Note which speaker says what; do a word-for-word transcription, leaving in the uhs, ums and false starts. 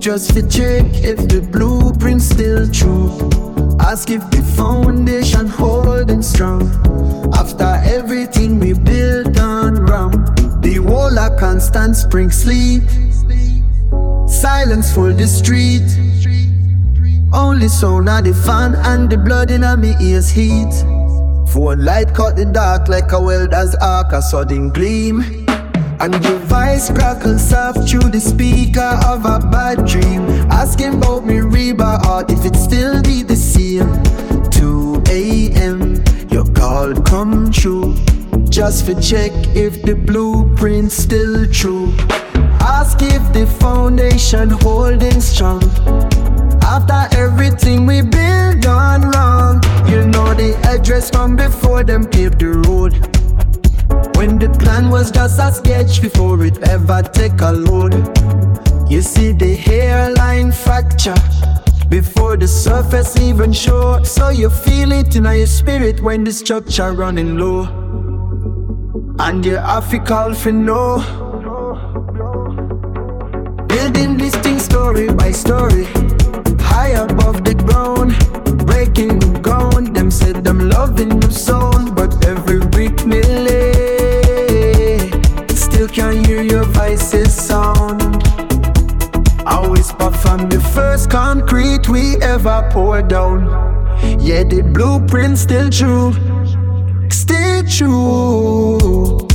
Speaker 1: just to check if the blueprint's still true. Ask if the foundation holding strong. After everything we built on wrong, the wall a constant spring sleep. Silence full the street. Only sound of the fan and the blood in me ears heat. Phone light cut the dark like a welder's arc, a sudden gleam. And your voice crackles soft through the speaker of a bad dream. Asking about me Reba or if it still be the same. two a.m. your call come true, just for check if the blueprint's still true. Ask if the foundation holding strong. After everything we built gone wrong, you know the address from before them paved the road. When the plan was just a sketch before it ever take a load. You see the hairline fracture before the surface even show. So you feel it in your spirit when the structure running low. And you have to call for no. Building this thing story by story, high above the ground, breaking the ground. Them said them loving the sound, but every brick me lay, still can't hear your voices sound. I whisper from the first concrete we ever poured down. Yeah, the blueprint still true, still true.